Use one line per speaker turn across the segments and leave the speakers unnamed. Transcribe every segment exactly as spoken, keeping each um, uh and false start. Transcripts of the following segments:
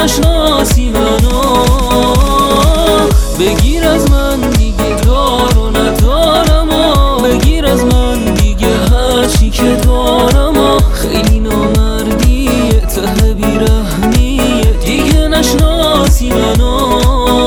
نشناسی منو، بگیر از من دیگه دار و ندارم و بگیر از من دیگه هرچی که دارم و خیلی نامردیه، ته بیرحمیه، دیگه نشناسی منو.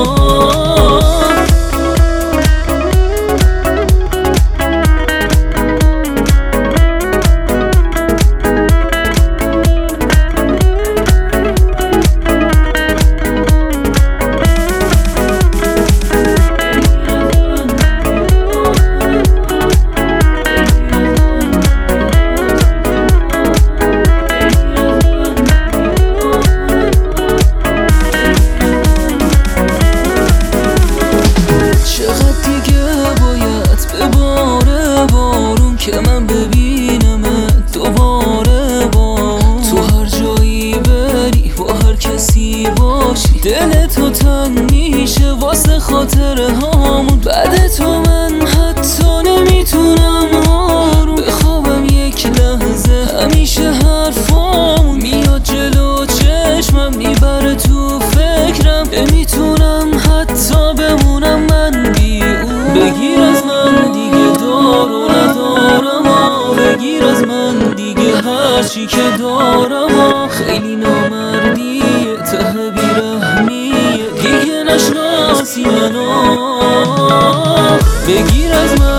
که من ببینمت دوباره با تو هر جایی بری، با هر کسی باشی دل تو تنگ میشه واسه خاطره هامون. بعد تو من حتی نمیتونم آروم بخوابم یک لحظه، همیشه حرفامون میاد جلو چشمم، میبره تو فکرم، نمیتونم حتی بمونم من بی اون. بگیر از من دیگه دار و ندارم و بگیر از من دیگه هرچی که دارم و خیلی نامردیه، ته بیرحمیه، دیگه نشناسی منو. بگیر از من